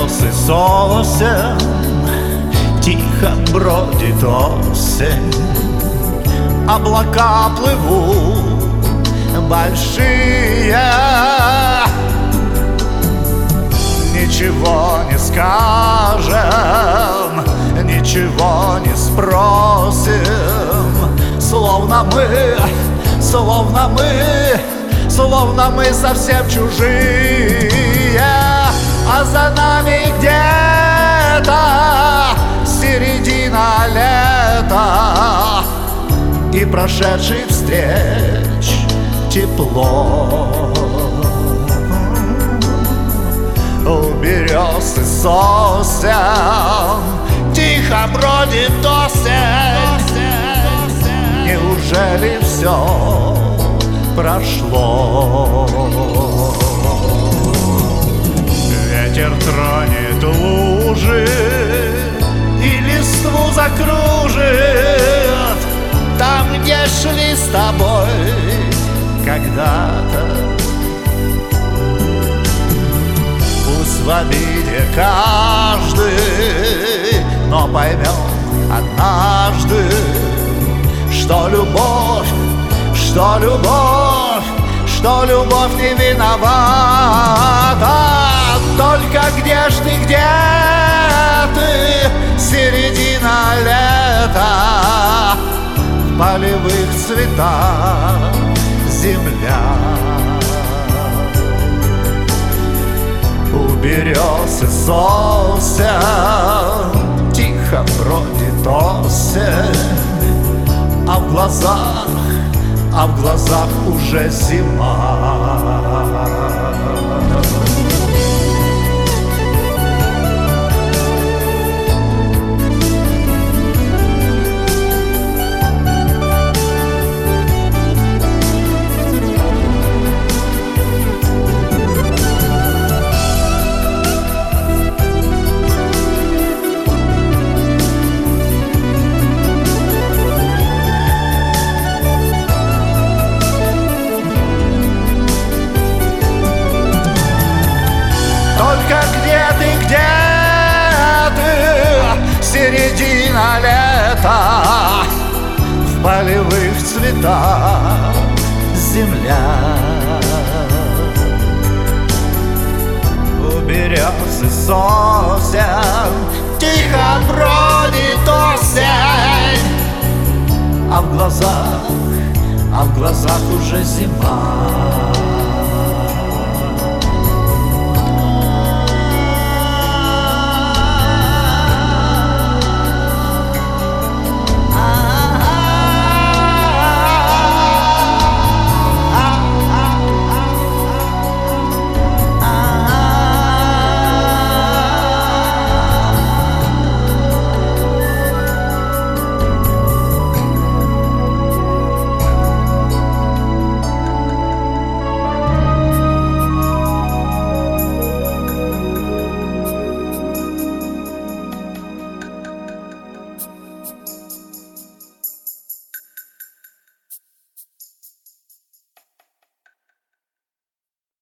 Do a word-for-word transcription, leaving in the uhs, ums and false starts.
березы сосен тихо бродит осень. Облака плывут большие, ничего не скажем, ничего не спросим. Словно мы, словно мы, словно мы совсем чужие, а за нами где-то середина лета и прошедших встреч тепло. У берез и сосен тихо бродит осень. Неужели все прошло? Ветер тронет лужи и листву закружит там, где шли с тобой когда-то. Пусть в обиде каждый, но поймет однажды, что любовь, что любовь, что любовь не виновата. Только где ж ты, где ты, середина лета, в полевых цветах земля. У берез и сосен тихо бродит осень, а в глазах, а в глазах уже зима. Только где ты, где ты, середина лета, в полевых цветах земля. У берез и сосен тихо бродит осень, а в глазах, а в глазах уже зима.